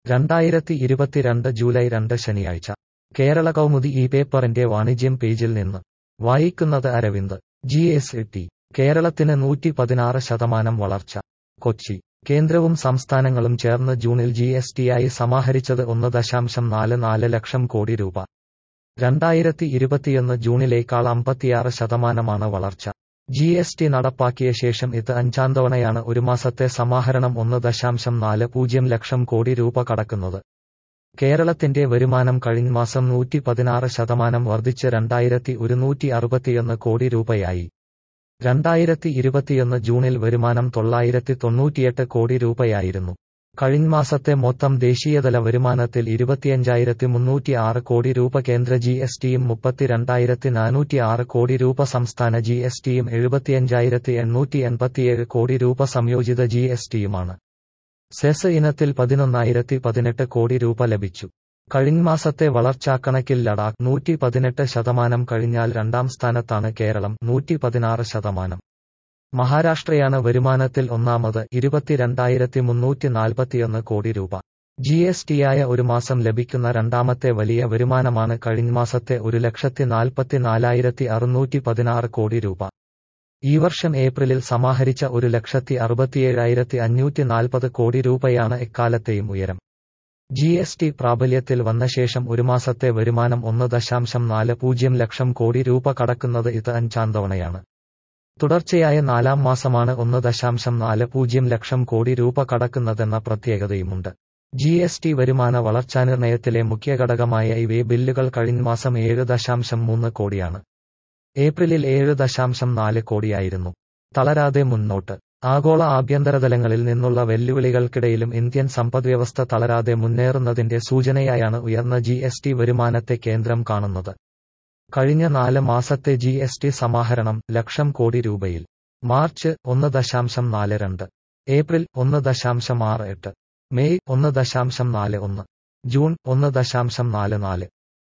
2022 July 2 ശനിയാഴ്ച കേരള കൗമുദി ഈ പേപ്പറിന്റെ വാണിജ്യം പേജിൽ നിന്ന് വായിക്കുന്നത് അരവിന്ദ്. GST കേരളത്തിന് 116% വളർച്ച. കൊച്ചി. കേന്ദ്രവും സംസ്ഥാനങ്ങളും ചേർന്ന് ജൂണിൽ GSTയായി സമാഹരിച്ചത് 1.44 ലക്ഷം കോടി രൂപ. 2021 ജൂണിലേക്കാൾ 56% വളർച്ച. GST നടപ്പാക്കിയ ശേഷം ഇത് അഞ്ചാം തവണയാണ് ഒരു മാസത്തെ സമാഹരണം 1.40 ലക്ഷം കോടി രൂപ കടക്കുന്നത്. കേരളത്തിന്റെ വരുമാനം കഴിഞ്ഞ മാസം 116% വർദ്ധിച്ച് 2,161 കോടി രൂപയായി. 2021 ജൂണിൽ വരുമാനം 998 കോടി രൂപയായിരുന്നു. കഴിഞ്ഞ മാസത്തെ മൊത്തം ദേശീയതല വരുമാനത്തിൽ 25,306 കോടി രൂപ കേന്ദ്ര GSTയും 32,406 കോടി രൂപ സംസ്ഥാന GSTയും 75,887 കോടി രൂപ സംയോജിത GSTയുമാണ്. സെസ് ഇനത്തിൽ 11,018 കോടി രൂപ ലഭിച്ചു. കഴിഞ്ഞ മാസത്തെ വളർച്ചാക്കണക്കിൽ ലഡാക്ക് 118% കഴിഞ്ഞാൽ രണ്ടാം സ്ഥാനത്താണ് കേരളം 116%. മഹാരാഷ്ട്രയാണ് വരുമാനത്തിൽ ഒന്നാമത് 22,341 കോടി രൂപ. GSTയായ ഒരു മാസം ലഭിക്കുന്ന രണ്ടാമത്തെ വലിയ വരുമാനമാണ് കഴിഞ്ഞ മാസത്തെ 1,44,616 കോടി രൂപ. ഈ വർഷം ഏപ്രിലിൽ സമാഹരിച്ച 1,67,540 കോടി രൂപയാണ് എക്കാലത്തെയും ഉയരം. GST പ്രാബല്യത്തിൽ വന്ന ശേഷം ഒരു മാസത്തെ വരുമാനം 1.40 ലക്ഷം കോടി രൂപ കടക്കുന്നത് ഇത് അഞ്ചാം തവണയാണ്. തുടർച്ചയായ നാലാം മാസമാണ് 1.40 ലക്ഷം കോടി രൂപ കടക്കുന്നതെന്ന പ്രത്യേകതയുമുണ്ട്. GST വരുമാന വളർച്ചാനിർണയത്തിലെ മുഖ്യ ഘടകമായ ഇവേ ബില്ലുകൾ കഴിഞ്ഞ മാസം 7.3 കോടിയാണ്. ഏപ്രിലിൽ 7.4 കോടിയായിരുന്നു. തളരാതെ മുന്നോട്ട്. ആഗോള ആഭ്യന്തരതലങ്ങളിൽ നിന്നുള്ള വെല്ലുവിളികൾക്കിടയിലും ഇന്ത്യൻ സമ്പദ്വ്യവസ്ഥ തളരാതെ മുന്നേറുന്നതിന്റെ സൂചനയായാണ് ഉയർന്ന GST വരുമാനത്തെ കേന്ദ്രം കാണുന്നത്. കഴിഞ്ഞ 4 മാസത്തെ GST സമാഹരണം ലക്ഷം കോടി രൂപയിൽ. March 1.42, April 1.68, May 1.41, June 1.44.